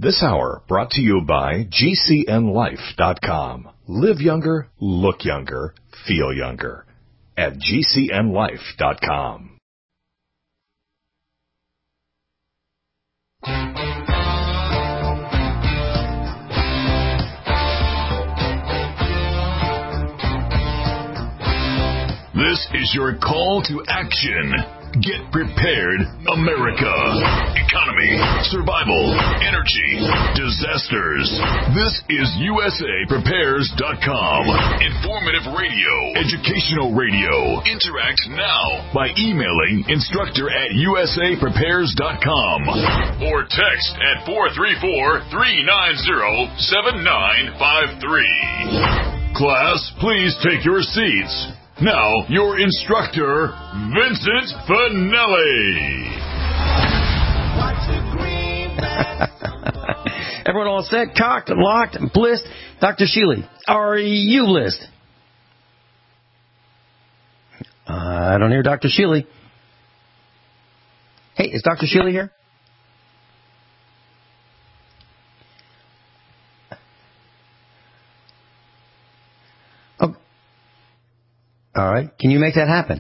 This hour brought to you by GCNLife.com. Live younger, look younger, feel younger at GCNLife.com. This is your call to action. Get prepared, America. Economy, survival, energy, disasters. This is USAPrepares.com. Informative radio, educational radio. Interact now by emailing instructor@USAPrepares.com or text at 434-390-7953. Class, please take your seats. Now, your instructor, Vincent Finelli. Everyone all set, cocked, locked, blissed? Dr. Sheely, are you blissed? I don't hear Dr. Sheely. Hey, is Dr. Sheely here? All right. Can you make that happen?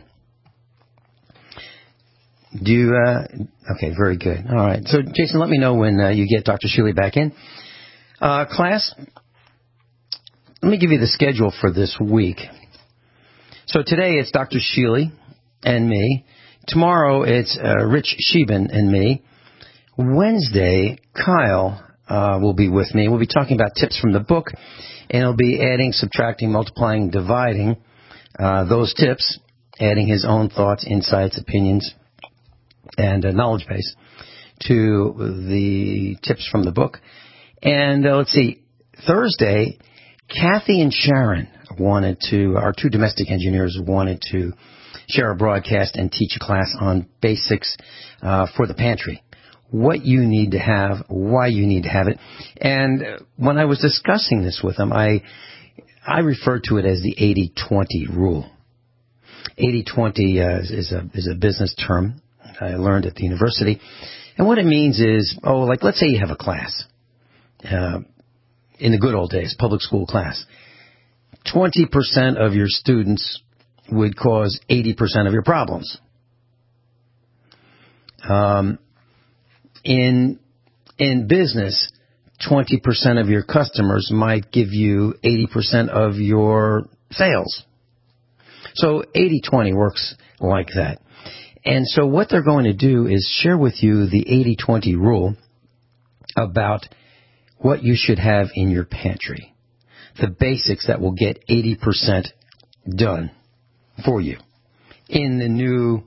Do you, okay, very good. All right. So, Jason, let me know when you get Dr. Sheely back in. Class, let me give you the schedule for this week. So today it's Dr. Sheely and me. Tomorrow it's Rich Sheben and me. Wednesday, Kyle will be with me. We'll be talking about tips from the book, and he'll be adding, subtracting, multiplying, dividing. Those tips, adding his own thoughts, insights, opinions, and knowledge base to the tips from the book. And let's see, Thursday, Kathy and Sharon our two domestic engineers wanted to share a broadcast and teach a class on basics for the pantry. What you need to have, why you need to have it. And when I was discussing this with them, I refer to it as the 80-20 rule. 80-20 is a business term I learned at the university. And what it means is, like let's say you have a class. In the good old days, public school class. 20% of your students would cause 80% of your problems. In business, 20% of your customers might give you 80% of your sales. So 80-20 works like that. And so what they're going to do is share with you the 80-20 rule about what you should have in your pantry. The basics that will get 80% done for you in the new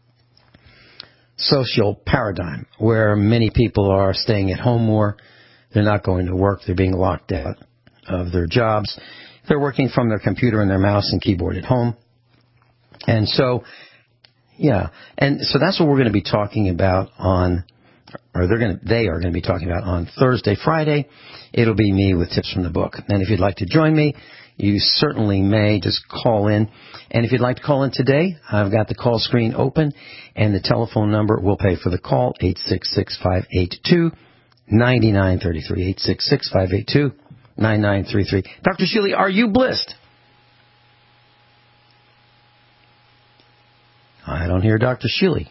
social paradigm where many people are staying at home more. They're not going to work. They're being locked out of their jobs. They're working from their computer and their mouse and keyboard at home. And so, that's what we're going to be talking about they are going to be talking about on Thursday, Friday. It'll be me with tips from the book. And if you'd like to join me, you certainly may. Just call in. And if you'd like to call in today, I've got the call screen open, and the telephone number will pay for the call, 866-582-9933, 866-582-9933. Dr. Sheely, are you blissed? I don't hear Dr. Sheely.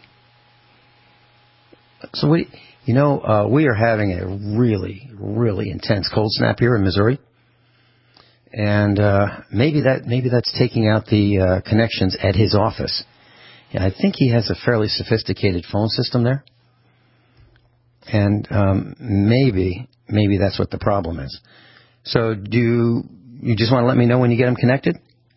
So we are having a really, really intense cold snap here in Missouri, and maybe that's taking out the connections at his office. Yeah, I think he has a fairly sophisticated phone system there, and maybe that's what the problem is. So do you just want to let me know when you get him connected?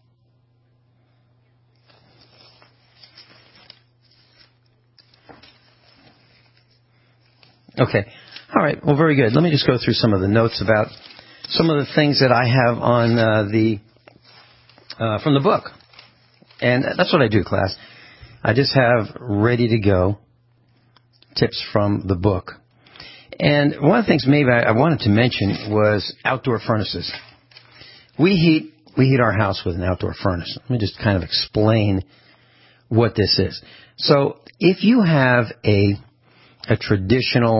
Okay. All right. Well, very good. Let me just go through some of the notes about some of the things that I have on from the book. And that's what I do, class. I just have ready to go tips from the book. And one of the things maybe I wanted to mention was outdoor furnaces. We heat our house with an outdoor furnace. Let me just kind of explain what this is. So if you have a traditional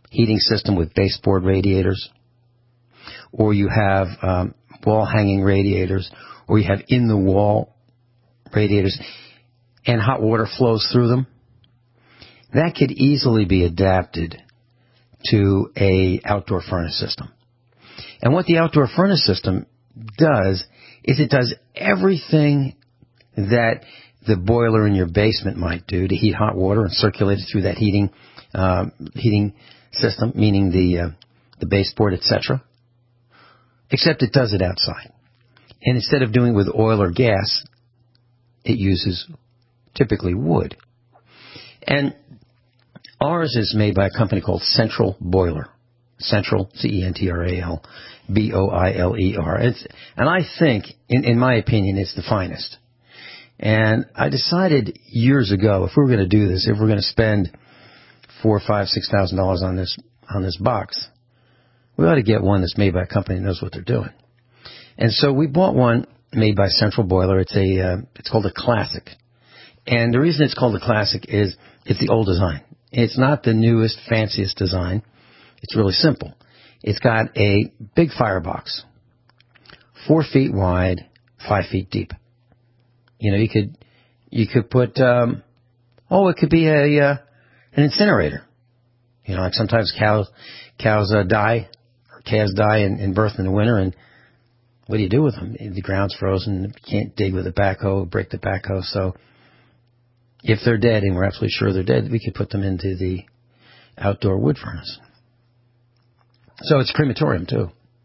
heating system with baseboard radiators, or you have wall-hanging radiators, or you have in-the-wall radiators, and hot water flows through them, that could easily be adapted to a outdoor furnace system. And what the outdoor furnace system does is it does everything that the boiler in your basement might do to heat hot water and circulate it through that heating system, meaning the baseboard, etc. Except it does it outside. And instead of doing it with oil or gas, it uses typically wood. And ours is made by a company called Central Boiler. Central, Central Boiler. And I think, in my opinion, it's the finest. And I decided years ago, if we were going to do this, if we're going to spend $4,000, $5,000, $6,000 on this box, we ought to get one that's made by a company that knows what they're doing. And so we bought one made by Central Boiler. It's called a Classic. And the reason it's called a Classic is it's the old design. It's not the newest, fanciest design. It's really simple. It's got a big firebox, 4 feet wide, 5 feet deep. You know, you could put, it could be an incinerator. You know, like sometimes cows die, or calves die in birth in the winter, and what do you do with them? The ground's frozen. You can't dig with a backhoe, break the backhoe. So if they're dead, and we're absolutely sure they're dead, we could put them into the outdoor wood furnace. So it's crematorium too.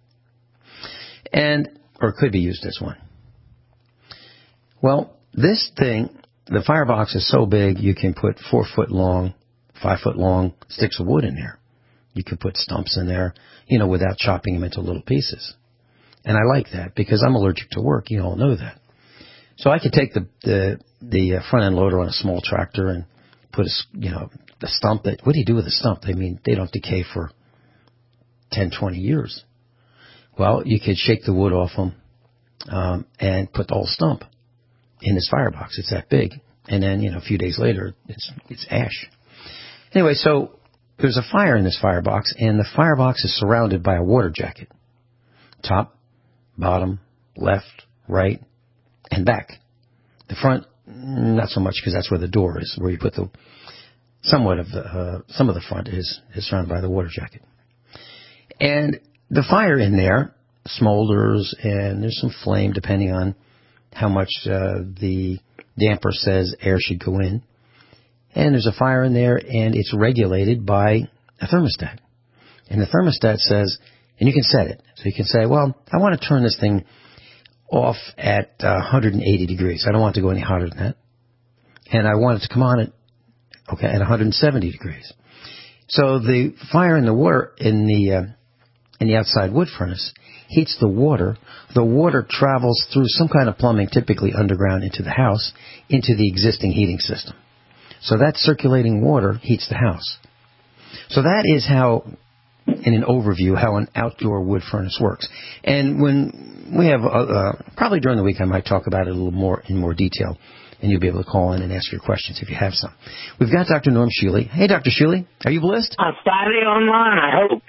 Or it could be used as one. Well, this thing, the firebox is so big you can put 4 foot long, 5 foot long sticks of wood in there. You could put stumps in there, you know, without chopping them into little pieces. And I like that because I'm allergic to work. You all know that. So I could take the front end loader on a small tractor and put the stump. What do you do with a stump? I mean, they don't decay for 10, 20 years. Well, you could shake the wood off them and put the whole stump in this firebox. It's that big. And then, a few days later, it's ash. Anyway, so there's a fire in this firebox, and the firebox is surrounded by a water jacket. Top, bottom, left, right, and back. The front, not so much because that's where the door is, where you put some of the front is surrounded by the water jacket. And the fire in there smolders, and there's some flame depending on how much the damper says air should go in. And there's a fire in there, and it's regulated by a thermostat. And the thermostat says, and you can set it. So you can say, well, I want to turn this thing off at 180 degrees. I don't want it to go any hotter than that. And I want it to come on at 170 degrees. So the fire in the water in the outside wood furnace heats the water. The water travels through some kind of plumbing, typically underground, into the house, into the existing heating system. So that circulating water heats the house. So that is how, in an overview, how an outdoor wood furnace works. And when we have, probably during the week, I might talk about it a little more in more detail, and you'll be able to call in and ask your questions if you have some. We've got Dr. Norm Shealy. Hey, Dr. Shealy, are you blessed? I'm finally online, I hope.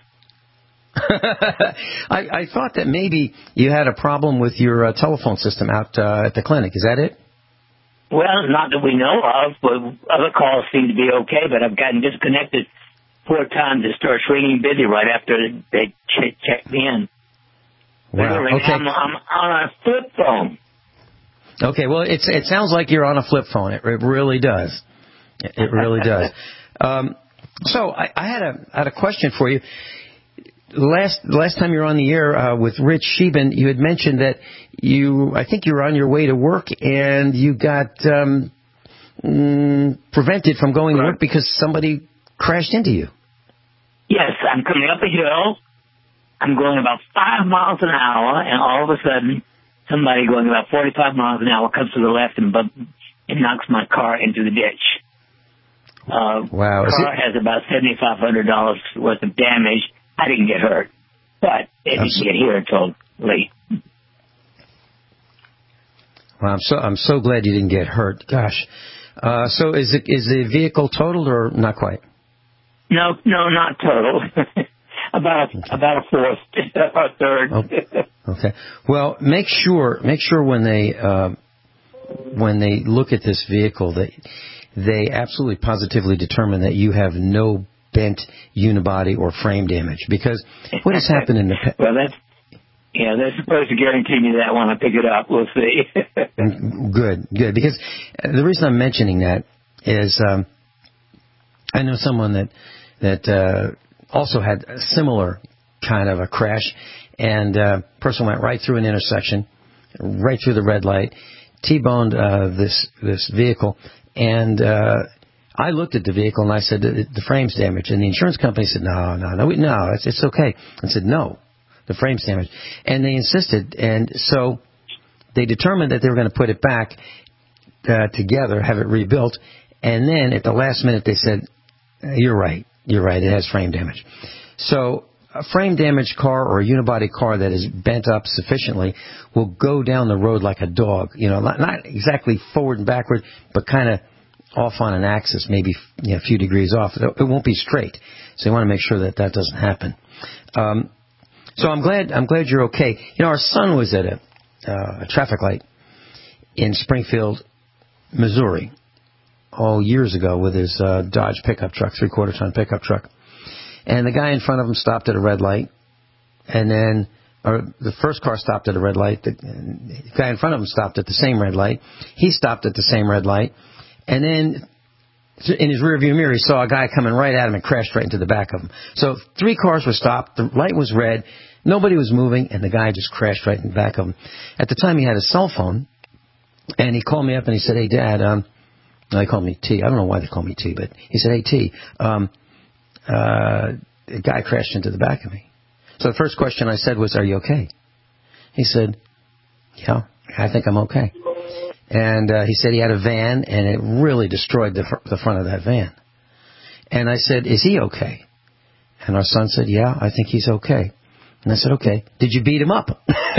I thought that maybe you had a problem with your telephone system out at the clinic. Is that it? Well, not that we know of, but other calls seem to be okay, but I've gotten disconnected 4 times. It starts ringing busy right after they check me in. Wow. Literally, okay. I'm on a flip phone. Okay, well, it sounds like you're on a flip phone. It really does. It really does. So I had a question for you. Last time you were on the air with Rich Sheben, you had mentioned that I think you were on your way to work and you got prevented from going to work because somebody crashed into you. Yes, I'm coming up a hill. I'm going about 5 miles an hour, and all of a sudden, somebody going about 45 miles an hour comes to the left and knocks my car into the ditch. Wow. The car has about $7,500 worth of damage. I didn't get hurt, but it didn't get here until late. Well, I'm so glad you didn't get hurt. Gosh. So is the vehicle totaled or not quite? No, not total. about a fourth, a third. Okay. Well, make sure when they look at this vehicle that they absolutely positively determine that you have no bent unibody or frame damage, because what has happened in the past... Well, they're supposed to guarantee me that when I pick it up. We'll see. Good. Because the reason I'm mentioning that is I know someone that also had a similar kind of a crash, and person went right through an intersection, right through the red light, T-boned this vehicle, and I looked at the vehicle and I said, the frame's damaged. And the insurance company said, no, it's okay. I said, no, the frame's damaged. And they insisted, and so they determined that they were going to put it back together, have it rebuilt, and then at the last minute they said, you're right, it has frame damage. So a frame damaged car or a unibody car that is bent up sufficiently will go down the road like a dog, not exactly forward and backward, but kind of off on an axis, maybe a few degrees off. It won't be straight. So you want to make sure that doesn't happen. So I'm glad you're okay. Our son was at a traffic light in Springfield, Missouri, years ago with his Dodge pickup truck, 3/4-ton pickup truck. And the guy in front of him stopped at a red light, and then the first car stopped at a red light. The guy in front of him stopped at the same red light. He stopped at the same red light, and then in his rearview mirror he saw a guy coming right at him and crashed right into the back of him. So 3 cars were stopped. The light was red. Nobody was moving, and the guy just crashed right in the back of him. At the time, he had a cell phone, and he called me up and he said, "Hey, Dad," they called me T. I don't know why they call me T, but he said, "Hey, T, a guy crashed into the back of me." So the first question I said was, "Are you okay?" He said, "Yeah, I think I'm okay." And he said he had a van, and it really destroyed the front of that van. And I said, "Is he okay?" And our son said, "Yeah, I think he's okay." And I said, "Okay, did you beat him up?"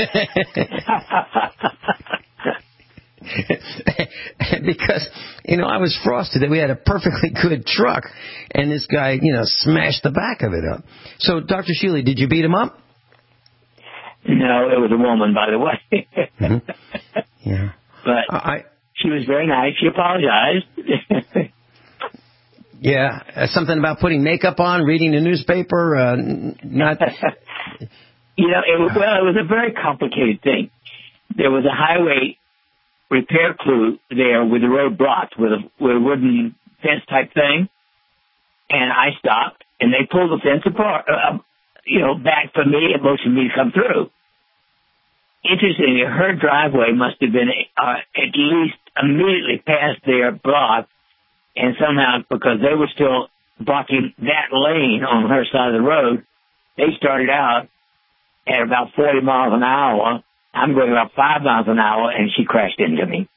Because, I was frosted that we had a perfectly good truck, and this guy, smashed the back of it up. So, Dr. Shealy, did you beat him up? No, it was a woman, by the way. Mm-hmm. Yeah. But she was very nice. She apologized. Yeah, something about putting makeup on, reading the newspaper, not... it was a very complicated thing. There was a highway repair crew there with the road blocked with a wooden fence type thing, and I stopped, and they pulled the fence apart, back for me and motioned me to come through. Interestingly, her driveway must have been at least immediately past their block, and somehow, because they were still blocking that lane on her side of the road, they started out at about 40 miles an hour. I'm going about 5 miles an hour, and she crashed into me.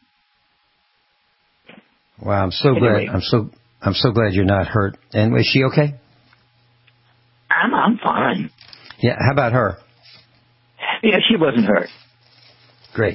Wow, I'm so glad. I'm so glad you're not hurt. And is she okay? I'm fine. Yeah. How about her? Yeah, she wasn't hurt. Great.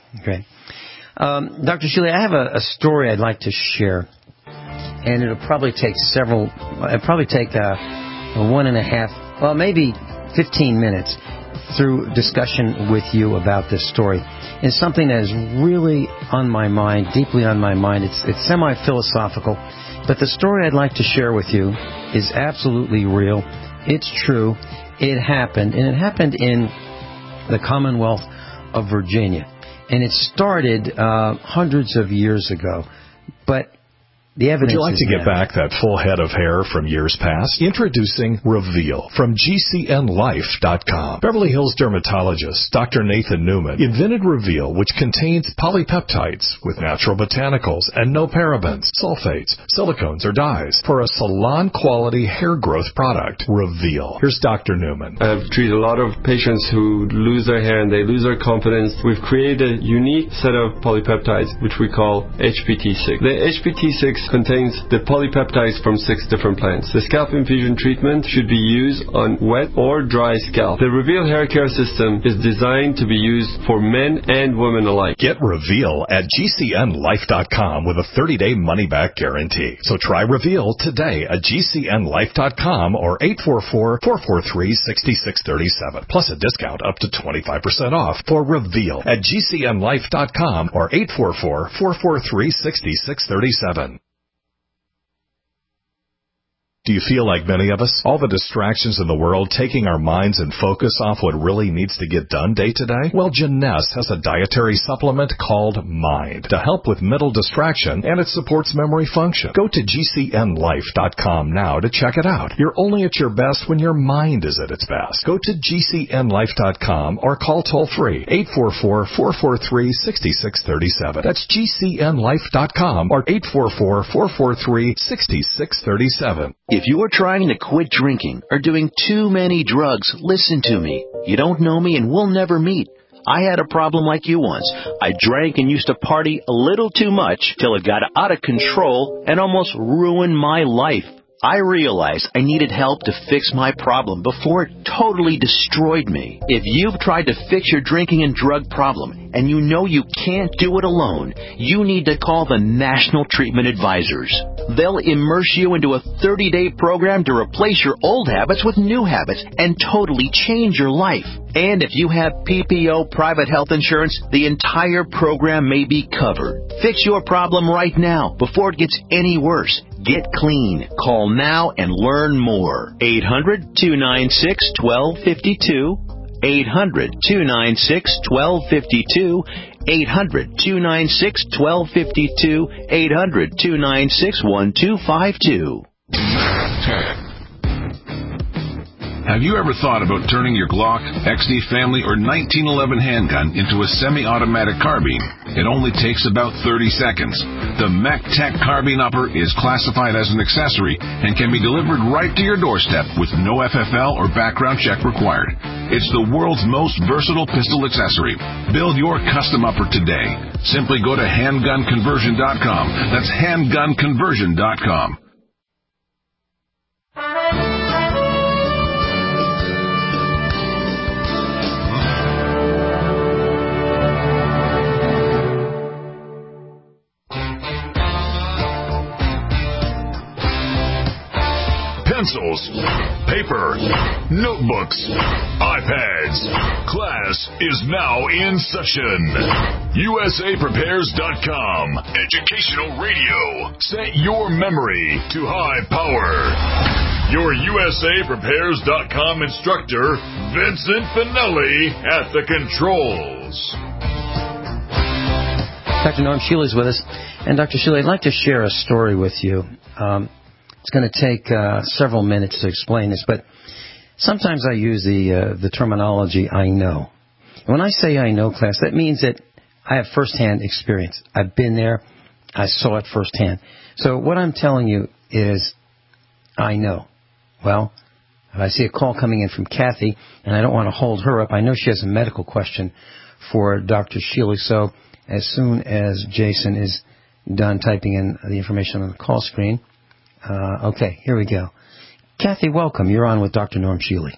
Dr. Shealy, I have a story I'd like to share, and it'll probably take It'll probably take 1.5, well, maybe 15 minutes through discussion with you about this story. It's something that is really on my mind, deeply on my mind. It's semi-philosophical, but the story I'd like to share with you is absolutely real. It's true. It happened, and it happened in the Commonwealth of Virginia. And it started hundreds of years ago, but the evidence. Would you like to get back that full head of hair from years past? Introducing Reveal from GCNLife.com. Beverly Hills dermatologist Dr. Nathan Newman invented Reveal, which contains polypeptides with natural botanicals and no parabens, sulfates, silicones, or dyes for a salon-quality hair growth product. Reveal. Here's Dr. Newman. I've treated a lot of patients who lose their hair and they lose their confidence. We've created a unique set of polypeptides, which we call HPT6. The HPT6 contains the polypeptides from 6 different plants. The scalp infusion treatment should be used on wet or dry scalp. The Reveal hair care system is designed to be used for men and women alike. Get Reveal at GCNlife.com with a 30-day money-back guarantee. So try Reveal today at GCNlife.com or 844-443-6637. Plus a discount up to 25% off for Reveal at GCNlife.com or 844-443-6637. Do you feel like many of us? All the distractions in the world taking our minds and focus off what really needs to get done day to day? Well, Jeunesse has a dietary supplement called Mind to help with mental distraction, and it supports memory function. Go to GCNlife.com now to check it out. You're only at your best when your mind is at its best. Go to GCNlife.com or call toll-free 844-443-6637. That's GCNlife.com or 844-443-6637. If you are trying to quit drinking or doing too many drugs, listen to me. You don't know me and we'll never meet. I had a problem like you once. I drank and used to party a little too much till it got out of control and almost ruined my life. I realized I needed help to fix my problem before it totally destroyed me. If you've tried to fix your drinking and drug problem and you know you can't do it alone, you need to call the National Treatment Advisors. They'll immerse you into a 30-day program to replace your old habits with new habits and totally change your life. And if you have PPO private health insurance, the entire program may be covered. Fix your problem right now before it gets any worse. Get clean. Call now and learn more. 800-296-1252. 800-296-1252. 800-296-1252. 800-296-1252. Have you ever thought about turning your Glock, XD Family, or 1911 handgun into a semi-automatic carbine? It only takes about 30 seconds. The MacTech Carbine Upper is classified as an accessory and can be delivered right to your doorstep with no FFL or background check required. It's the world's most versatile pistol accessory. Build your custom upper today. Simply go to handgunconversion.com. That's handgunconversion.com. Pencils, paper, notebooks, iPads. Class is now in session. USAPrepares.com. Educational radio. Set your memory to high power. Your USAPrepares.com instructor, Vincent Finelli, at the controls. Dr. Norm Shealy is with us. And Dr. Shealy, I'd like to share a story with you. It's going to take several minutes to explain this, but sometimes I use the terminology I know. And when I say I know, class, that means that I have firsthand experience. I've been there. I saw it firsthand. So what I'm telling you is I know. Well, if I see a call coming in from Kathy, and I don't want to hold her up, I know she has a medical question for Dr. Shealy. So as soon as Jason is done typing in the information on the call screen, okay, here we go. Kathy, welcome. You're on with Dr. Norm Shealy.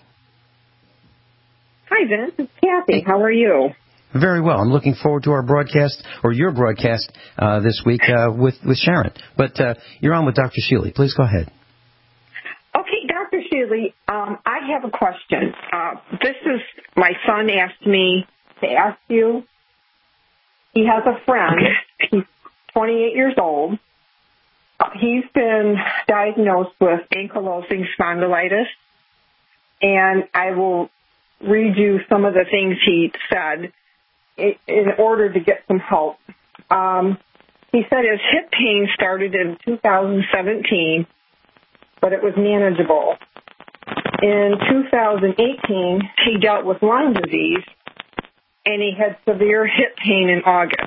Hi, Vince. It's Kathy. How are you? Very well. I'm looking forward to our broadcast, or your broadcast, this week with Sharon. But you're on with Dr. Shealy. Please go ahead. Okay, Dr. Shealy, I have a question. This is my son asked me to ask you. He has a friend. Okay. He's 28 years old. He's been diagnosed with ankylosing spondylitis, and I will read you some of the things he said in order to get some help. He said his hip pain started in 2017, but it was manageable. In 2018, he dealt with Lyme disease, and he had severe hip pain in August.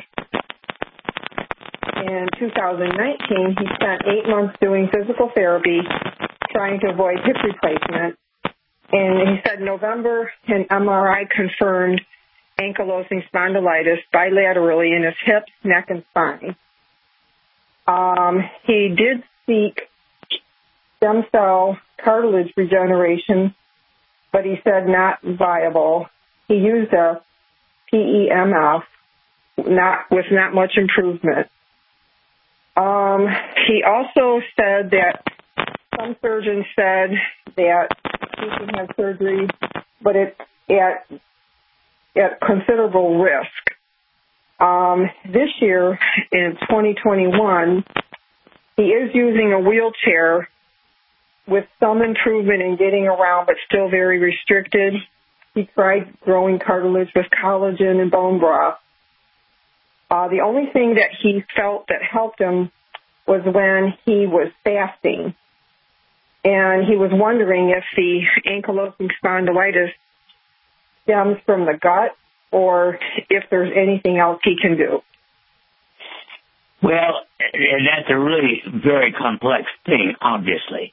In 2019, he spent 8 months doing physical therapy, trying to avoid hip replacement. And he said November, an MRI confirmed ankylosing spondylitis bilaterally in his hips, neck, and spine. He did seek stem cell cartilage regeneration, but he said not viable. He used a PEMF, with not much improvement. He also said that some surgeons said that he can have surgery, but it's at considerable risk. This year, in 2021, he is using a wheelchair with some improvement in getting around, but still very restricted. He tried growing cartilage with collagen and bone broth. The only thing that he felt that helped him was when he was fasting. And he was wondering if the ankylosing spondylitis stems from the gut or if there's anything else he can do. Well, that's a really very complex thing, obviously.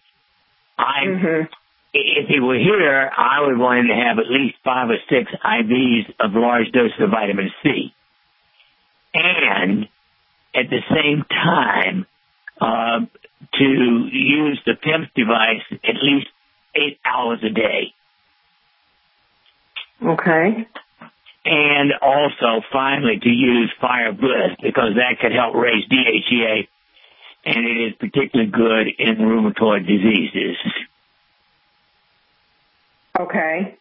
If he were here, I would want him to have at least 5 or 6 IVs of large doses of vitamin C. And at the same time, to use the PEMF device at least 8 hours a day. Okay. And also, finally, to use Fire Bliss, because that could help raise DHEA, and it is particularly good in rheumatoid diseases. Okay.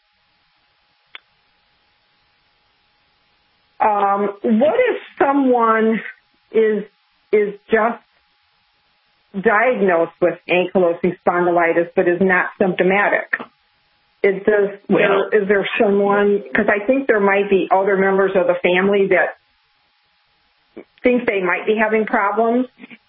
What if someone is just diagnosed with ankylosing spondylitis but is not symptomatic? Is there someone, because I think there might be other members of the family that think they might be having problems?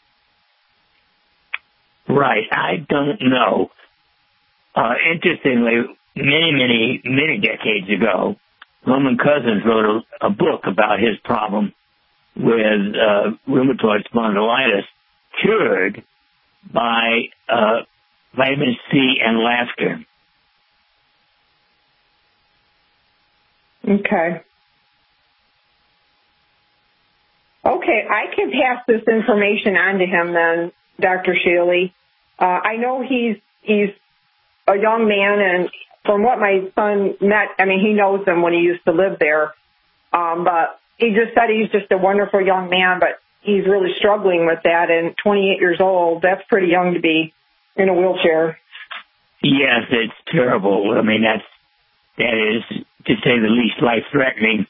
Right, I don't know. Interestingly, many decades ago, Roman Cousins wrote a book about his problem with rheumatoid spondylitis cured by vitamin C and laughter. Okay. Okay, I can pass this information on to him then, Dr. Shealy. I know he's a young man, and from what my son met, I mean, he knows him when he used to live there. But he just said he's just a wonderful young man, but he's really struggling with that. And 28 years old, that's pretty young to be in a wheelchair. Yes, it's terrible. I mean, that is, to say the least, life-threatening.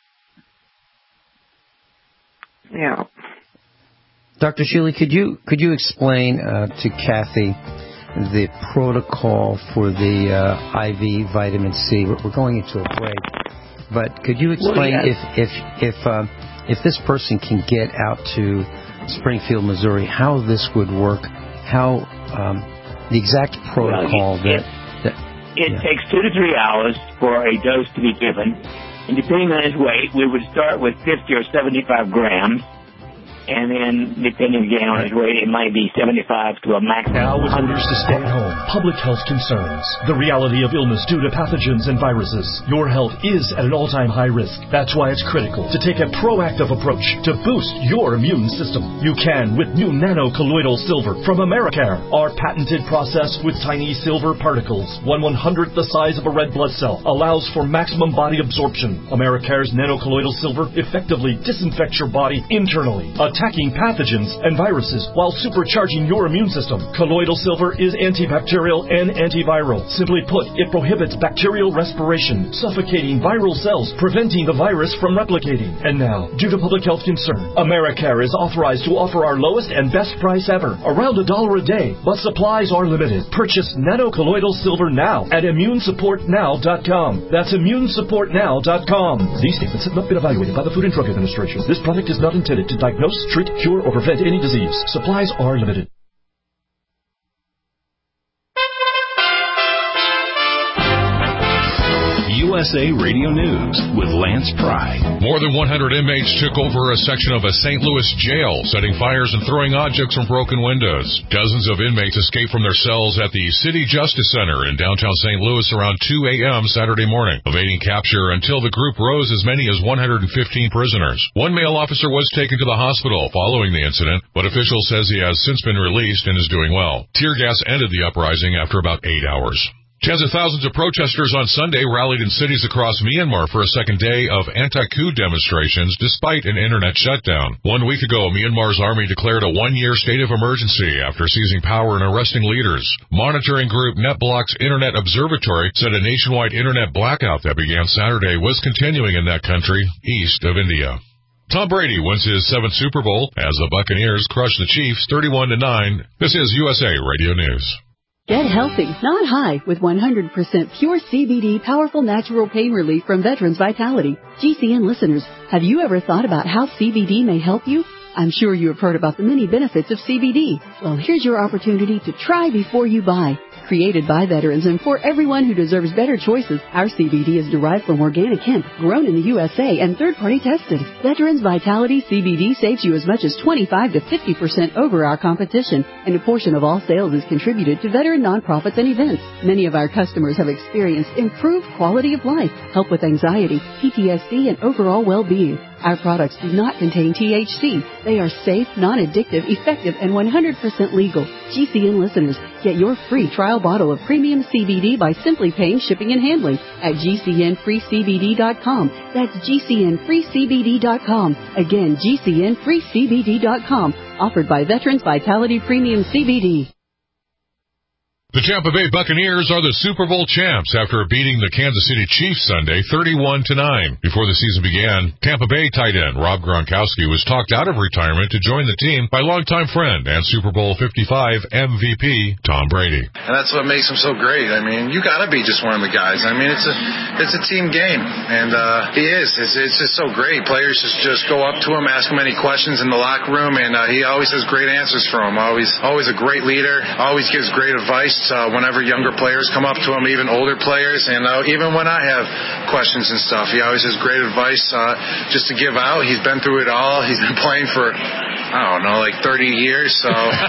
Yeah. Dr. Shealy, could you explain to Kathy the protocol for the IV vitamin C? We're going into a break, but could you explain if this person can get out to Springfield, Missouri, how this would work, how the exact protocol It takes 2 to 3 hours for a dose to be given, and depending on his weight, we would start with 50 or 75 grams. And then, depending again on his weight, it might be 75 to a maximum. Now, with orders to stay home, public health concerns, the reality of illness due to pathogens and viruses, your health is at an all-time high risk. That's why it's critical to take a proactive approach to boost your immune system. You can with new nano-colloidal silver from Americare. Our patented process with tiny silver particles, 1/100th the size of a red blood cell, allows for maximum body absorption. Americare's nano-colloidal silver effectively disinfects your body internally, attacking pathogens and viruses while supercharging your immune system. Colloidal silver is antibacterial and antiviral. Simply put, it prohibits bacterial respiration, suffocating viral cells, preventing the virus from replicating. And now, due to public health concern, Americare is authorized to offer our lowest and best price ever, around $1 a day, but supplies are limited. Purchase nano-colloidal silver now at immunesupportnow.com. That's immunesupportnow.com. These statements have not been evaluated by the Food and Drug Administration. This product is not intended to diagnose, treat, cure, or prevent any disease. Supplies are limited. USA Radio News with Lance Pry. More than 100 inmates took over a section of a St. Louis jail, setting fires and throwing objects from broken windows. Dozens of inmates escaped from their cells at the City Justice Center in downtown St. Louis around 2 a.m. Saturday morning, evading capture until the group rose as many as 115 prisoners. One male officer was taken to the hospital following the incident, but officials says he has since been released and is doing well. Tear gas ended the uprising after about 8 hours. Tens of thousands of protesters on Sunday rallied in cities across Myanmar for a second day of anti-coup demonstrations despite an internet shutdown. 1 week ago, Myanmar's army declared a one-year state of emergency after seizing power and arresting leaders. Monitoring group NetBlock's Internet Observatory said a nationwide internet blackout that began Saturday was continuing in that country east of India. Tom Brady wins his 7th Super Bowl as the Buccaneers crush the Chiefs 31-9. This is USA Radio News. Get healthy, not high, with 100% pure CBD powerful natural pain relief from Veterans Vitality. GCN listeners, have you ever thought about how CBD may help you? I'm sure you have heard about the many benefits of CBD. Well, here's your opportunity to try before you buy. Created by veterans and for everyone who deserves better choices, our CBD is derived from organic hemp, grown in the USA and third-party tested. Veterans Vitality CBD saves you as much as 25 to 50% over our competition, and a portion of all sales is contributed to veteran nonprofits and events. Many of our customers have experienced improved quality of life, help with anxiety, PTSD, and overall well-being. Our products do not contain THC. They are safe, non-addictive, effective, and 100% legal. GCN listeners, get your free trial bottle of premium CBD by simply paying shipping and handling at GCNFreeCBD.com. That's GCNFreeCBD.com. Again, GCNFreeCBD.com. Offered by Veterans Vitality Premium CBD. The Tampa Bay Buccaneers are the Super Bowl champs after beating the Kansas City Chiefs Sunday 31-9. Before the season began, Tampa Bay tight end Rob Gronkowski was talked out of retirement to join the team by longtime friend and Super Bowl 55 MVP Tom Brady. And that's what makes him so great. I mean, you got to be just one of the guys. I mean, it's a team game, and he is. It's just so great. Players just go up to him, ask him any questions in the locker room, and he always has great answers for them. Always a great leader. Always gives great advice. Whenever younger players come up to him, even older players, and even when I have questions and stuff, he always has great advice just to give out. He's been through it all. He's been playing for, I don't know, like 30 years. So,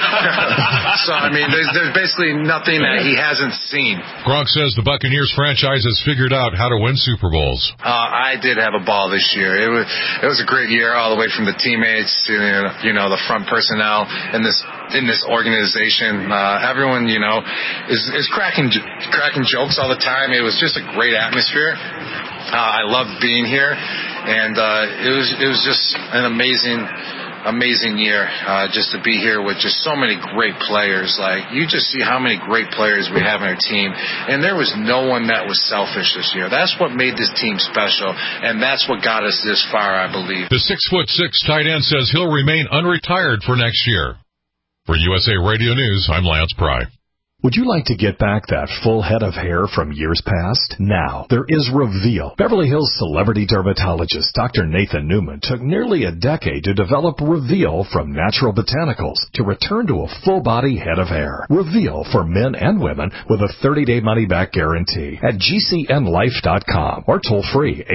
I mean, there's basically nothing that he hasn't seen. Gronk says the Buccaneers franchise has figured out how to win Super Bowls. I did have a ball this year. It was a great year, all the way from the teammates to the front personnel in this organization. Everyone is cracking jokes all the time. It was just a great atmosphere. I loved being here, and it was just an amazing year just to be here with just so many great players. Like, you just see how many great players we have on our team, and there was no one that was selfish this year. That's what made this team special, and that's what got us this far, I believe. The 6'6" tight end says he'll remain unretired for next year. For USA Radio News, I'm Lance Pry. Would you like to get back that full head of hair from years past? Now, there is Reveal. Beverly Hills celebrity dermatologist Dr. Nathan Newman took nearly a decade to develop Reveal from natural botanicals to return to a full-body head of hair. Reveal for men and women with a 30-day money-back guarantee at GCNLife.com or toll-free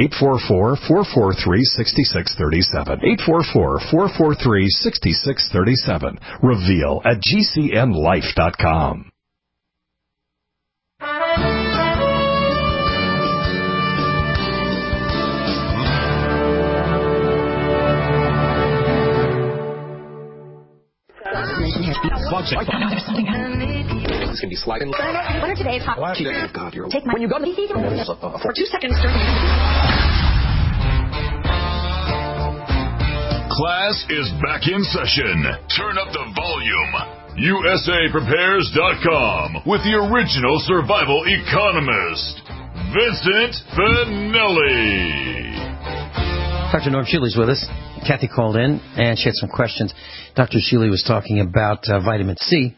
844-443-6637. 844-443-6637. Reveal at GCNLife.com. There's something it's gonna be sliding. What are today's hot? God, you're take my when you go to the for 2 seconds. Class is back in session. Turn up the volume. USAPrepares.com with the original survival economist, Vincent Finelli. Dr. Norm Shealy's with us. Kathy called in, and she had some questions. Dr. Shealy was talking about vitamin C,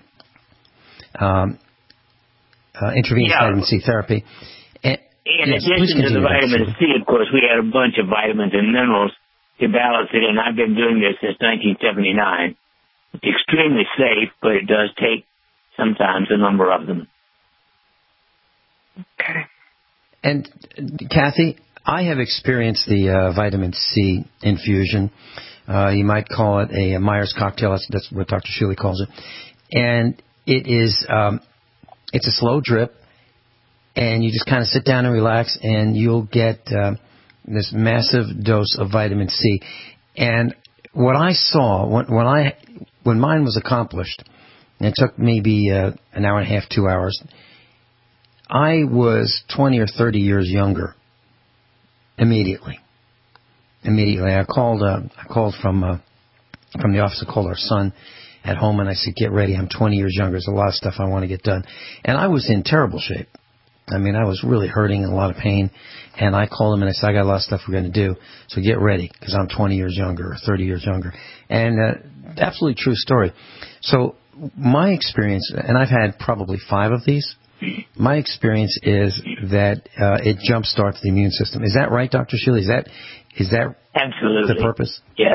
intravenous vitamin C therapy. In addition to the vitamin C, of course, we had a bunch of vitamins and minerals to balance it, and I've been doing this since 1979. It's extremely safe, but it does take sometimes a number of them. Okay. And Kathy, I have experienced the vitamin C infusion. You might call it a Myers cocktail. That's what Dr. Shealy calls it. And it is, it's a slow drip, and you just kind of sit down and relax, and you'll get this massive dose of vitamin C. And what I saw when mine was accomplished, and it took maybe an hour and a half, 2 hours, I was 20 or 30 years younger immediately. I called from the office. I called our son at home, and I said, "Get ready. I'm 20 years younger. There's a lot of stuff I want to get done." And I was in terrible shape. I mean, I was really hurting and a lot of pain. And I called him and I said, "I got a lot of stuff we're going to do, so get ready, because I'm 20 years younger or 30 years younger." And absolutely true story. So my experience, and I've had probably 5 of these, my experience is that it jump-starts the immune system. Is that right, Dr. Shealy? Is that absolutely the purpose? Yes.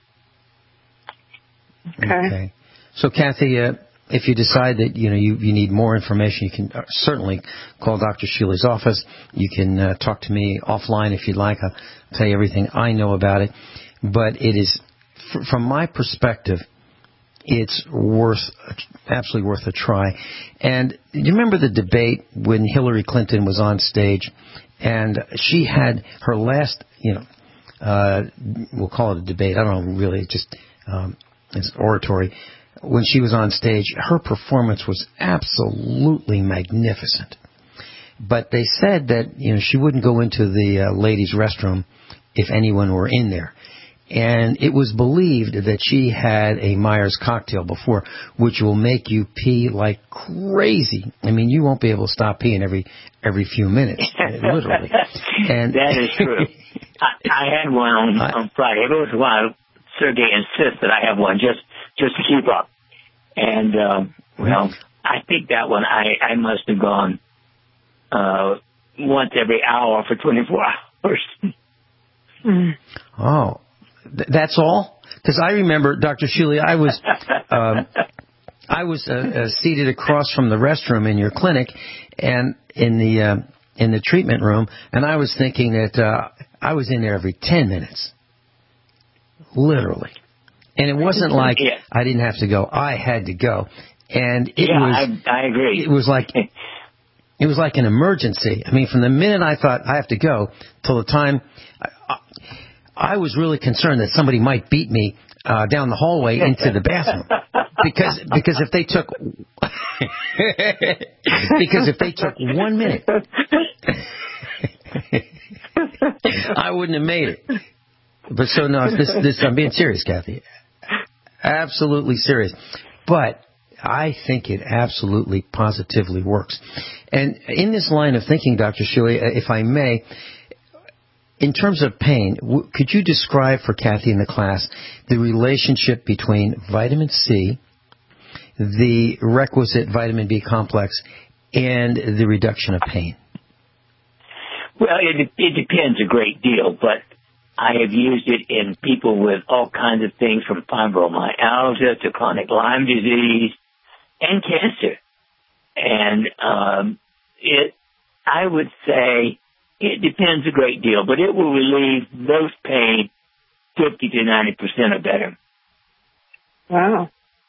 Okay. So, Kathy, if you decide that you need more information, you can certainly call Dr. Shealy's office. You can talk to me offline if you'd like. I'll tell you everything I know about it. But it is, from my perspective, it's absolutely worth a try. And you remember the debate when Hillary Clinton was on stage, and she had her last, we'll call it a debate. I don't know, really, just it's oratory. When she was on stage, her performance was absolutely magnificent. But they said that she wouldn't go into the ladies' restroom if anyone were in there. And it was believed that she had a Myers cocktail before, which will make you pee like crazy. I mean, you won't be able to stop peeing every few minutes, literally. And that is true. I had one on Friday. Every once in a while, Sergey insists that I have one just to keep up. And, I think that one I must have gone once every hour for 24 hours. Oh. That's all? Because I remember, Dr. Shealy, I was seated across from the restroom in your clinic, and in the treatment room, and I was thinking that I was in there every 10 minutes, literally. And it wasn't like I didn't have to go; I had to go, and I agree. It was like an emergency. I mean, from the minute I thought I have to go till the time. I was really concerned that somebody might beat me down the hallway into the bathroom because if they took 1 minute, I wouldn't have made it. But so no, this I'm being serious, Kathy, absolutely serious. But I think it absolutely positively works. And in this line of thinking, Dr. Shealy, if I may. In terms of pain, could you describe for Kathy in the class the relationship between vitamin C, the requisite vitamin B complex, and the reduction of pain? Well, it depends a great deal, but I have used it in people with all kinds of things from fibromyalgia to chronic Lyme disease and cancer. And I would say, it depends a great deal, but it will relieve most pain 50 to 90% or better. Wow.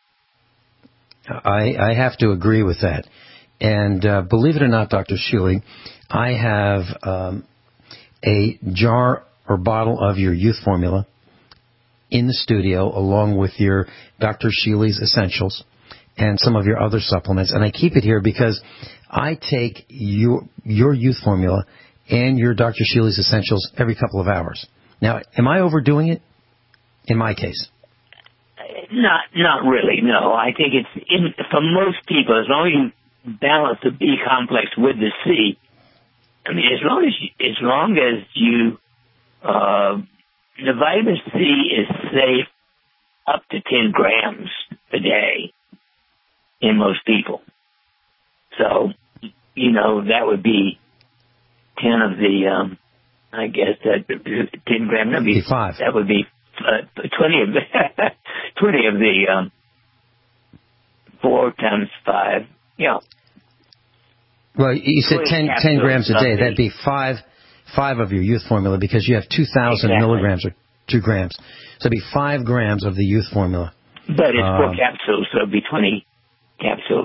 I have to agree with that. And believe it or not, Dr. Shealy, I have a jar or bottle of your youth formula in the studio along with your Dr. Shealy's Essentials and some of your other supplements. And I keep it here because I take your youth formula and your Dr. Shealy's Essentials every couple of hours. Now, am I overdoing it? In my case. Not really, no. I think for most people, as long as you balance the B complex with the C, I mean, as long as you, the vitamin C is safe up to 10 grams a day in most people. So, that would be 10 of the, I guess that 10 grams. That would be 5. That would be 20 of the 4 times 5. Yeah. Well, you said 10 grams a day. That'd be five of your youth formula because you have 2,000 milligrams or 2 grams. So it'd be 5 grams of the youth formula. But it's 4 capsules, so it'd be 20 capsules.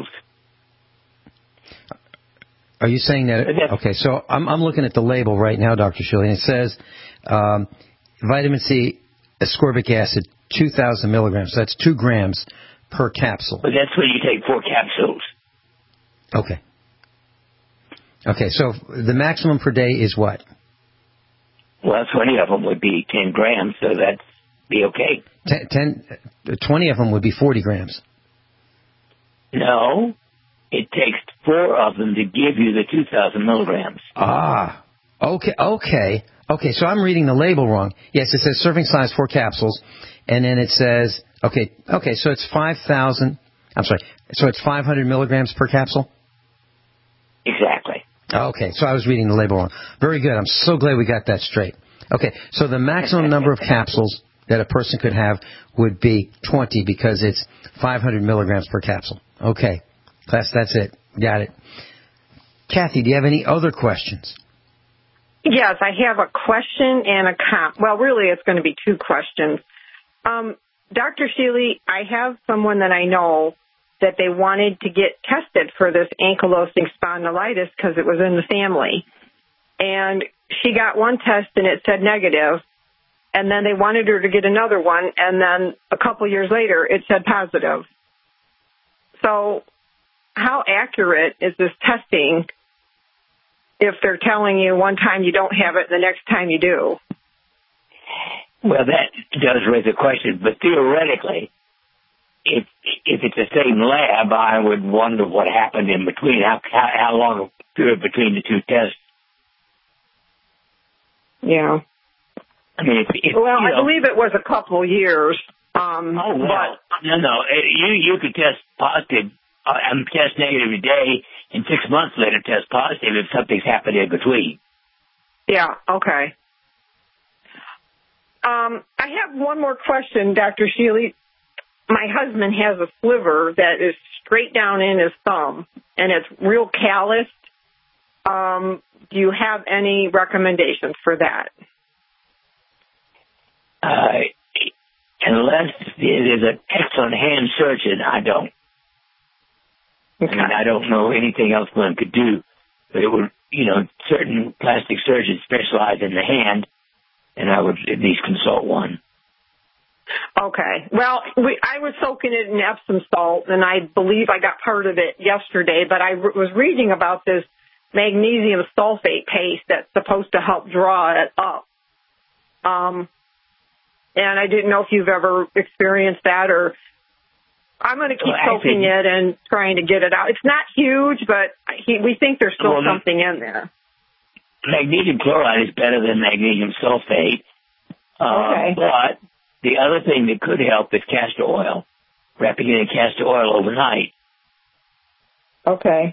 Are you saying that? Okay, so I'm looking at the label right now, Dr. Shilley, and it says vitamin C, ascorbic acid, 2,000 milligrams. So that's 2 grams per capsule. But that's when you take 4 capsules. Okay. Okay, so the maximum per day is what? Well, 20 of them would be 10 grams, so that'd be okay. 20 of them would be 40 grams. No, it takes 4 of them to give you the 2,000 milligrams. Ah, okay. So I'm reading the label wrong. Yes, it says serving size 4 capsules, and then it says, okay, so it's 5,000, so it's 500 milligrams per capsule? Exactly. Okay, so I was reading the label wrong. Very good. I'm so glad we got that straight. Okay, so the maximum number of capsules that a person could have would be 20 because it's 500 milligrams per capsule. Okay, class, that's it. Got it. Kathy, do you have any other questions? Yes, I have a question and a comment. Well, really, it's going to be 2 questions. Dr. Sheely, I have someone that I know that they wanted to get tested for this ankylosing spondylitis because it was in the family. And she got one test and it said negative, and then they wanted her to get another one, and then a couple years later it said positive. So how accurate is this testing if they're telling you one time you don't have it, the next time you do? Well, that does raise a question, but theoretically, if it's the same lab, I would wonder what happened in between, how long a period between the 2 tests. Yeah. I mean, I believe it was a couple years. But no. You could test positive, test negative today, and 6 months later test positive if something's happened in between. Yeah. Okay. I have one more question, Dr. Sheely. My husband has a sliver that is straight down in his thumb, and it's real calloused. Do you have any recommendations for that? Unless there's an excellent hand surgeon, I don't. Okay. I mean, I don't know anything else one could do, but it would, certain plastic surgeons specialize in the hand, and I would at least consult one. Okay. Well, I was soaking it in Epsom salt, and I believe I got part of it yesterday, but I was reading about this magnesium sulfate paste that's supposed to help draw it up. And I didn't know if you've ever experienced that, or I'm going to keep soaking it and trying to get it out. It's not huge, but we think there's still something in there. Magnesium chloride is better than magnesium sulfate. Okay. But the other thing that could help is castor oil, wrapping it in castor oil overnight. Okay.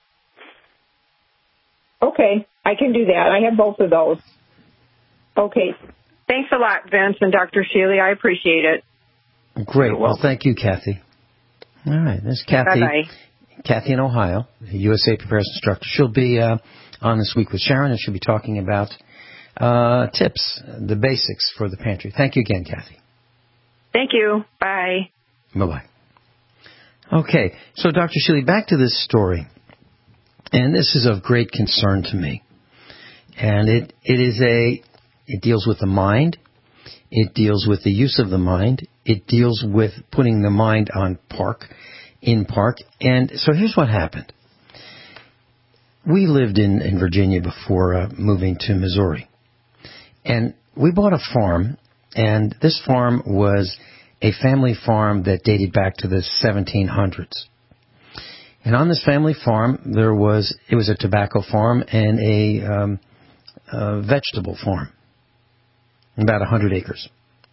Okay, I can do that. I have both of those. Okay. Thanks a lot, Vince and Dr. Sheely. I appreciate it. Great. Well, thank you, Kathy. All right. This is Kathy. Bye-bye. Kathy in Ohio, a USA Prepares instructor. She'll be on This Week with Sharon, and she'll be talking about tips, the basics for the pantry. Thank you again, Kathy. Thank you. Bye. Bye-bye. Okay. So, Dr. Sheely, back to this story. And this is of great concern to me. And it deals with the mind. It deals with the use of the mind. It deals with putting the mind in park. And so here's what happened. We lived in Virginia before moving to Missouri. And we bought a farm, and this farm was a family farm that dated back to the 1700s. And on this family farm, it was a tobacco farm and a vegetable farm, about 100 acres.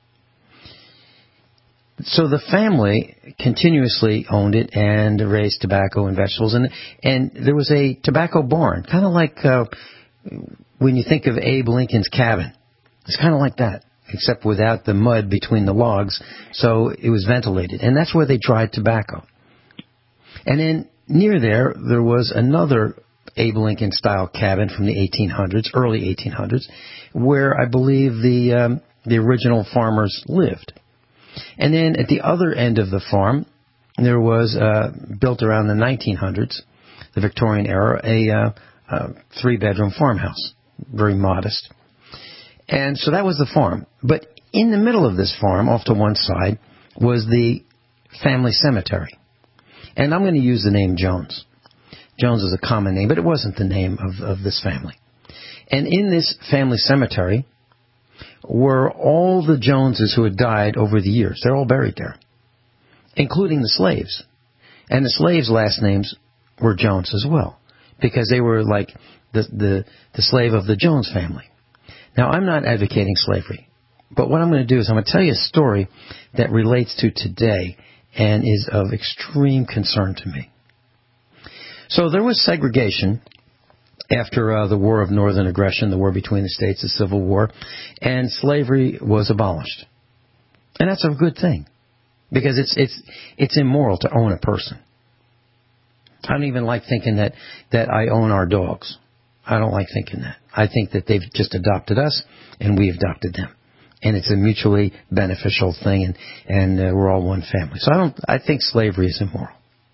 So the family continuously owned it and raised tobacco and vegetables, and there was a tobacco barn, kind of like when you think of Abe Lincoln's cabin. It's kind of like that, except without the mud between the logs, so it was ventilated, and that's where they dried tobacco. And then near there was another Abe Lincoln-style cabin from the 1800s, early 1800s, where I believe the original farmers lived. And then at the other end of the farm, there was, built around the 1900s, the Victorian era, a 3-bedroom farmhouse, very modest. And so that was the farm. But in the middle of this farm, off to one side, was the family cemetery. And I'm going to use the name Jones. Jones is a common name, but it wasn't the name of this family. And in this family cemetery were all the Joneses who had died over the years. They're all buried there, including the slaves. And the slaves' last names were Jones as well, because they were like the slave of the Jones family. Now, I'm not advocating slavery, but what I'm going to do is I'm going to tell you a story that relates to today and is of extreme concern to me. So there was segregation after the War of Northern Aggression, the war between the states, the Civil War, and slavery was abolished. And that's a good thing, because it's immoral to own a person. I don't even like thinking that I own our dogs. I don't like thinking that. I think that they've just adopted us, and we adopted them. And it's a mutually beneficial thing, and we're all one family. So I think slavery is immoral.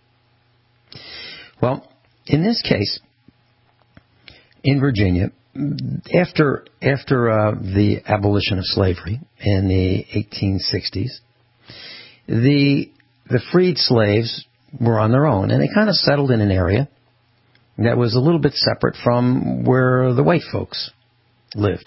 Well, in this case, in Virginia, after the abolition of slavery in the 1860s, the freed slaves were on their own, and they kind of settled in an area that was a little bit separate from where the white folks lived.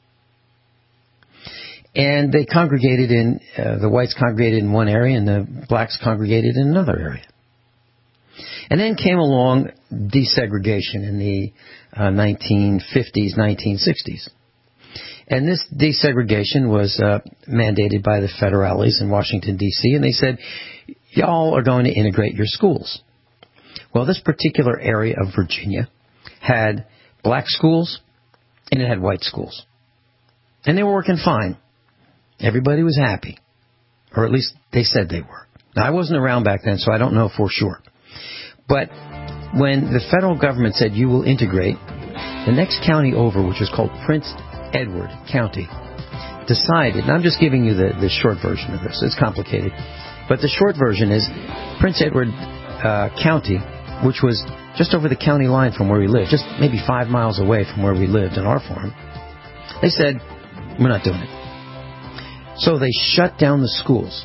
And they congregated the whites congregated in one area and the blacks congregated in another area. And then came along desegregation in the 1950s, 1960s. And this desegregation was mandated by the federales in Washington, D.C., and they said, y'all are going to integrate your schools. Well, this particular area of Virginia had black schools and it had white schools. And they were working fine. Everybody was happy. Or at least they said they were. Now, I wasn't around back then, so I don't know for sure. But when the federal government said you will integrate, the next county over, which was called Prince Edward County, decided, and I'm just giving you the short version of this. It's complicated. But the short version is Prince Edward County, which was just over the county line from where we lived, just maybe 5 miles away from where we lived in our farm. They said, we're not doing it. So they shut down the schools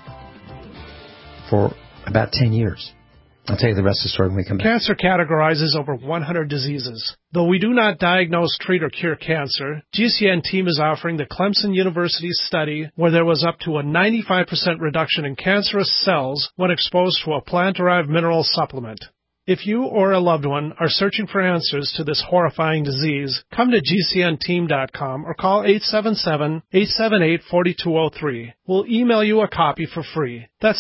for about 10 years. I'll tell you the rest of the story when we come back. Cancer categorizes over 100 diseases. Though we do not diagnose, treat, or cure cancer, GCN team is offering the Clemson University study where there was up to a 95% reduction in cancerous cells when exposed to a plant-derived mineral supplement. If you or a loved one are searching for answers to this horrifying disease, come to GCNteam.com or call 877-878-4203. We'll email you a copy for free. That's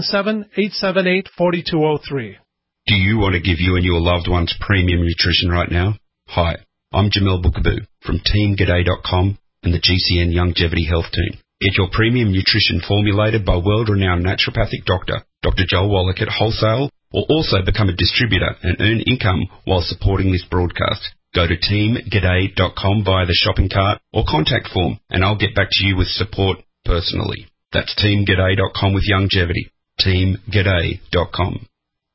877-878-4203. Do you want to give you and your loved ones premium nutrition right now? Hi, I'm Jamel Bookaboo from TeamGaday.com and the GCN Longevity Health Team. Get your premium nutrition formulated by world-renowned naturopathic doctor, Dr. Joel Wallach at Wholesale, or also become a distributor and earn income while supporting this broadcast. Go to teamgaday.com via the shopping cart or contact form, and I'll get back to you with support personally. That's teamgaday.com with longevity. teamgaday.com.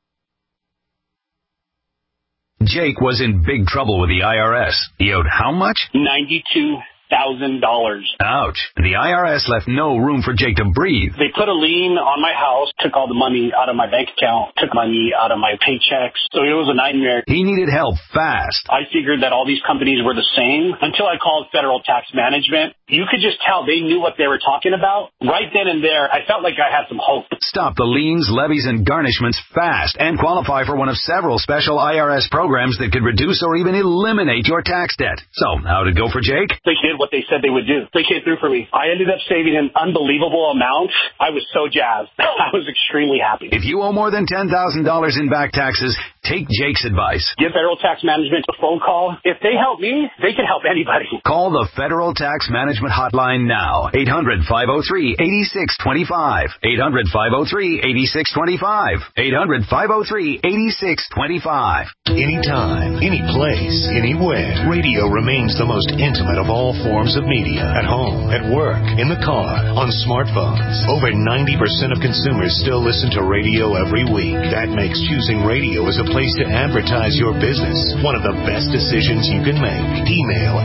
Jake was in big trouble with the IRS. He owed how much? $92,000. Ouch. The IRS left no room for Jake to breathe. They put a lien on my house, took all the money out of my bank account, took money out of my paychecks. So it was a nightmare. He needed help fast. I figured that all these companies were the same until I called Federal Tax Management. You could just tell they knew what they were talking about. Right then and there, I felt like I had some hope. Stop the liens, levies, and garnishments fast and qualify for one of several special IRS programs that could reduce or even eliminate your tax debt. So, how'd it go for Jake? They did what they said they would do. They came through for me. I ended up saving an unbelievable amount. I was so jazzed. I was extremely happy. If you owe more than $10,000 in back taxes, Take Jake's advice. Give Federal Tax Management a phone call. If they help me, they can help anybody. Call the Federal Tax Management Hotline now. 800-503-8625. 800-503-8625. 800-503-8625. Anytime, any place, anywhere. Radio remains the most intimate of all forms of media. At home, at work, in the car, on smartphones. Over 90% of consumers still listen to radio every week. That makes choosing radio as a place to advertise your business one of the best decisions you can make. Email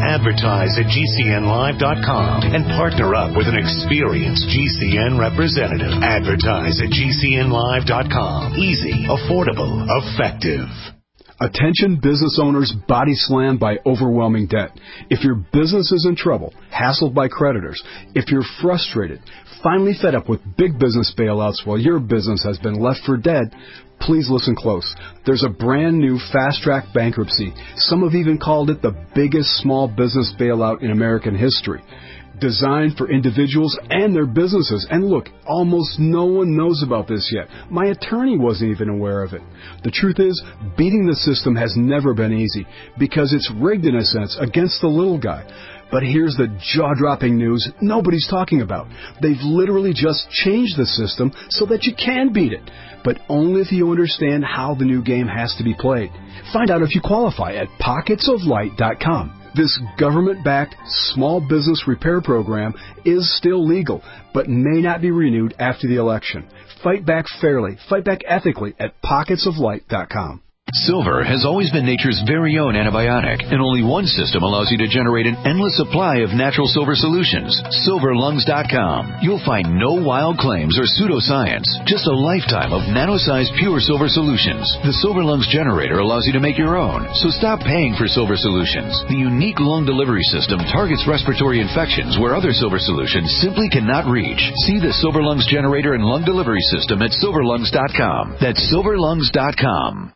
advertise@gcnlive.com and partner up with an experienced GCN representative. Advertise at gcnlive.com. Easy, affordable, effective. Attention business owners body slammed by overwhelming debt. If your business is in trouble, hassled by creditors, if you're frustrated, finally fed up with big business bailouts while your business has been left for dead, please listen close. There's a brand new fast-track bankruptcy. Some have even called it the biggest small business bailout in American history. Designed for individuals and their businesses. And look, almost no one knows about this yet. My attorney wasn't even aware of it. The truth is, beating the system has never been easy because it's rigged in a sense against the little guy. But here's the jaw-dropping news nobody's talking about. They've literally just changed the system so that you can beat it, but only if you understand how the new game has to be played. Find out if you qualify at pocketsoflight.com. This government-backed small business repair program is still legal, but may not be renewed after the election. Fight back fairly, fight back ethically at pocketsoflight.com. Silver has always been nature's very own antibiotic, and only one system allows you to generate an endless supply of natural silver solutions. SilverLungs.com. You'll find no wild claims or pseudoscience, just a lifetime of nano-sized pure silver solutions. The Silver Lungs generator allows you to make your own, so stop paying for silver solutions. The unique lung delivery system targets respiratory infections where other silver solutions simply cannot reach. See the Silver Lungs generator and lung delivery system at SilverLungs.com. That's SilverLungs.com.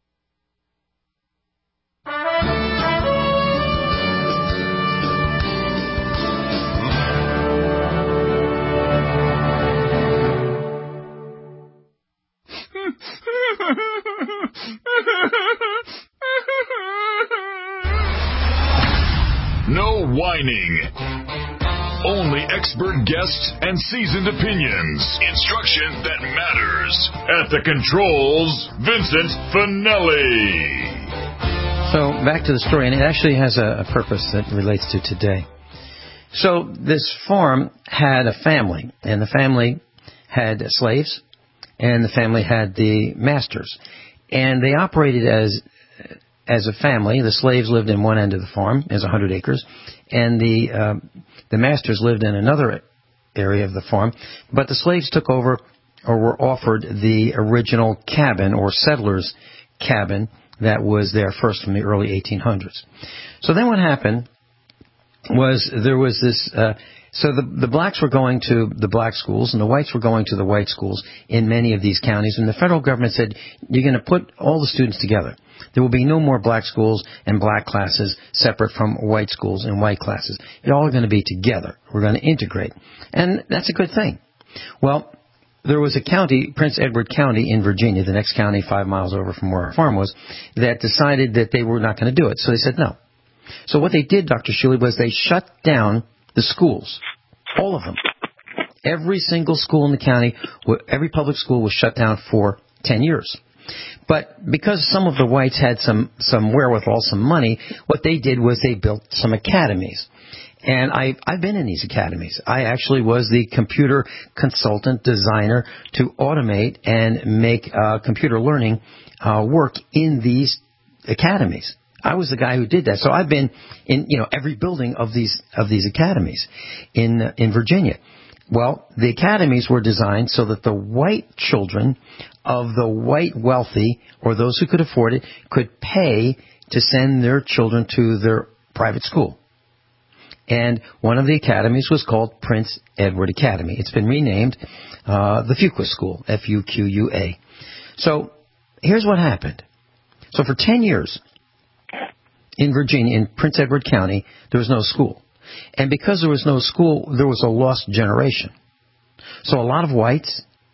No whining. Only expert guests and seasoned opinions. Instruction that matters. At the controls, Vincent Finelli. So back to the story, and it actually has a purpose that relates to today. So this farm had a family, and the family had slaves, and the family had the masters. And they operated as a family. The slaves lived in one end of the farm, as 100 acres, and the masters lived in another area of the farm. But the slaves took over, or were offered, the original cabin, or settler's cabin, that was there first from the early 1800s. So then what happened was there was this... So the blacks were going to the black schools, and the whites were going to the white schools in many of these counties. And the federal government said, you're going to put all the students together. There will be no more black schools and black classes separate from white schools and white classes. You're all going to be together. We're going to integrate. And that's a good thing. Well, there was a county, Prince Edward County in Virginia, the next county 5 miles over from where our farm was, that decided that they were not going to do it. So they said no. So what they did, Dr. Shuley, was they shut down the schools, all of them. Every single school in the county, every public school was shut down for 10 years. But because some of the whites had some wherewithal, some money, what they did was they built some academies. And I've been in these academies. I actually was the computer consultant designer to automate and make computer learning work in these academies. I was the guy who did that. So I've been in every building of these academies in Virginia. Well, the academies were designed so that the white children of the white wealthy, or those who could afford it, could pay to send their children to their private school. And one of the academies was called Prince Edward Academy. It's been renamed the Fuqua School, Fuqua. So here's what happened. So for 10 years in Virginia, in Prince Edward County, there was no school. And because there was no school, there was a lost generation. So a lot of whites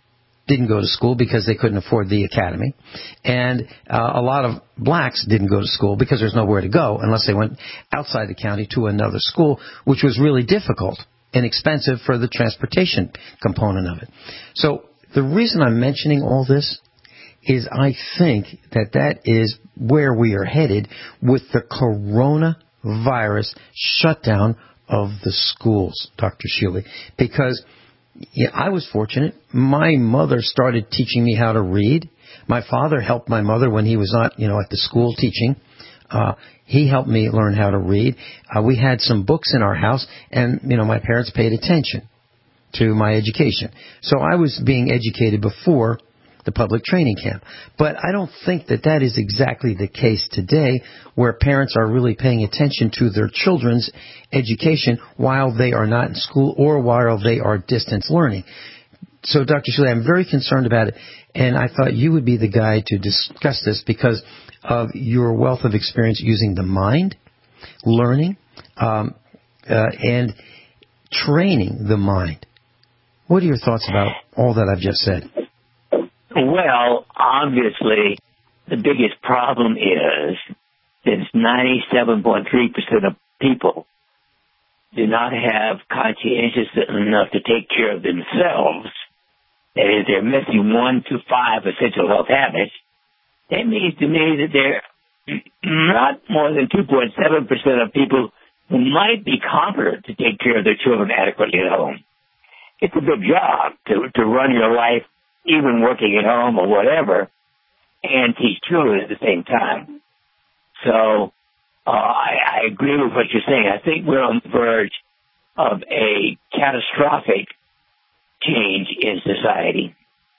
didn't go to school because they couldn't afford the academy. And a lot of blacks didn't go to school because there's nowhere to go unless they went outside the county to another school, which was really difficult and expensive for the transportation component of it. So the reason I'm mentioning all this is I think that is where we are headed with the coronavirus shutdown of the schools, Dr. Shealy, because I was fortunate. My mother started teaching me how to read. My father helped my mother when he was not, at the school teaching. He helped me learn how to read. We had some books in our house, and, my parents paid attention to my education. So I was being educated before the public training camp. But I don't think that is exactly the case today, where parents are really paying attention to their children's education while they are not in school or while they are distance learning. So, Dr. Shealy, I'm very concerned about it, and I thought you would be the guy to discuss this because of your wealth of experience using the mind, learning, and training the mind. What are your thoughts about all that I've just said? Well, obviously, the biggest problem is that 97.3% of people do not have conscientiousness enough to take care of themselves. That is, they're missing 1 to 5 essential health habits. That means to me that there are not more than 2.7% of people who might be competent to take care of their children adequately at home. It's a big job to run your life, even working at home or whatever, and teach children at the same time. So I agree with what you're saying. I think we're on the verge of a catastrophic change in society.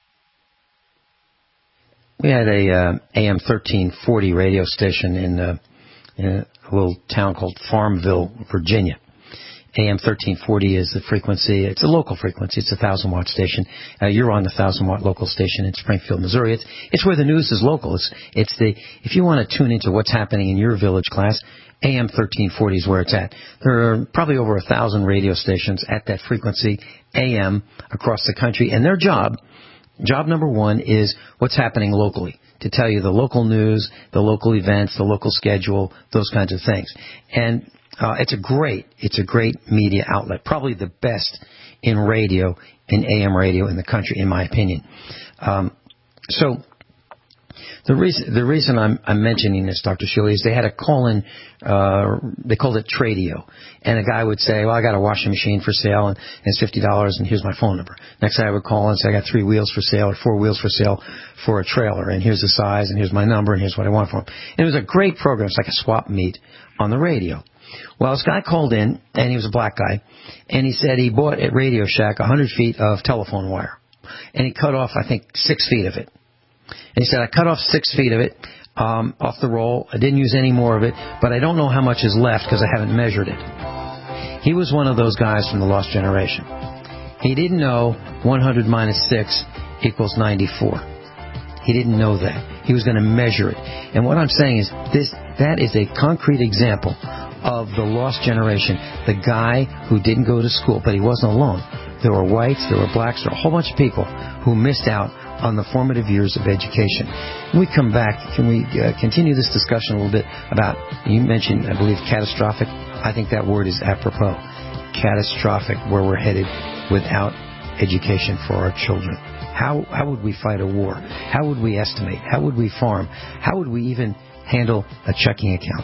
We had a AM 1340 radio station in a little town called Farmville, Virginia. AM 1340 is the frequency. It's a local frequency. It's a 1,000-watt station. You're on the 1,000-watt local station in Springfield, Missouri. It's where the news is local. It's if you want to tune into what's happening in your village class, AM 1340 is where it's at. There are probably over 1,000 radio stations at that frequency, AM, across the country, and their job number one is what's happening locally, to tell you the local news, the local events, the local schedule, those kinds of things. And it's a great media outlet, probably the best in radio, in AM radio in the country, in my opinion. So the reason I'm mentioning this, Dr. Shealy, is they had a call-in, they called it Tradio, and a guy would say, well, I got a washing machine for sale, and it's $50, and here's my phone number. Next guy would call and say, I got 3 wheels for sale or 4 wheels for sale for a trailer, and here's the size, and here's my number, and here's what I want for him. And it was a great program. It's like a swap meet on the radio. Well, this guy called in, and he was a black guy, and he said he bought at Radio Shack 100 feet of telephone wire, and he cut off, I think, 6 feet of it. And he said, I cut off 6 feet of it off the roll. I didn't use any more of it, but I don't know how much is left because I haven't measured it. He was one of those guys from the Lost Generation. He didn't know 100 minus 6 equals 94. He didn't know that. He was going to measure it. And what I'm saying is that is a concrete example of the Lost Generation, the guy who didn't go to school, but he wasn't alone. There were whites, there were blacks, there were a whole bunch of people who missed out on the formative years of education. When we come back, can we continue this discussion a little bit about, you mentioned, I believe, catastrophic. I think that word is apropos. Catastrophic, where we're headed without education for our children. How would we fight a war? How would we estimate? How would we farm? How would we even handle a checking account?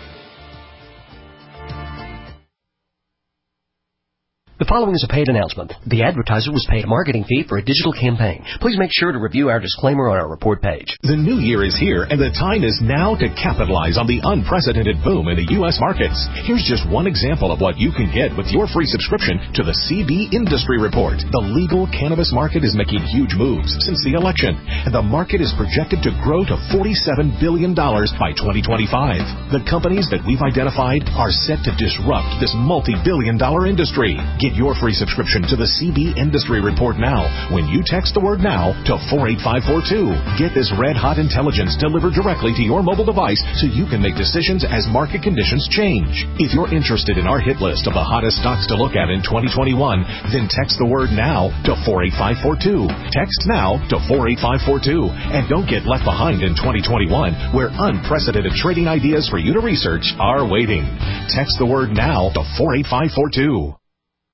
The following is a paid announcement. The advertiser was paid a marketing fee for a digital campaign. Please make sure to review our disclaimer on our report page. The new year is here, and the time is now to capitalize on the unprecedented boom in the U.S. markets. Here's just one example of what you can get with your free subscription to the CB Industry Report. The legal cannabis market is making huge moves since the election, and the market is projected to grow to $47 billion by 2025. The companies that we've identified are set to disrupt this multi-billion-dollar industry. Get your free subscription to the CB Industry Report now when you text the word NOW to 48542. Get this red-hot intelligence delivered directly to your mobile device so you can make decisions as market conditions change. If you're interested in our hit list of the hottest stocks to look at in 2021, then text the word NOW to 48542. Text NOW to 48542. And don't get left behind in 2021, where unprecedented trading ideas for you to research are waiting. Text the word NOW to 48542.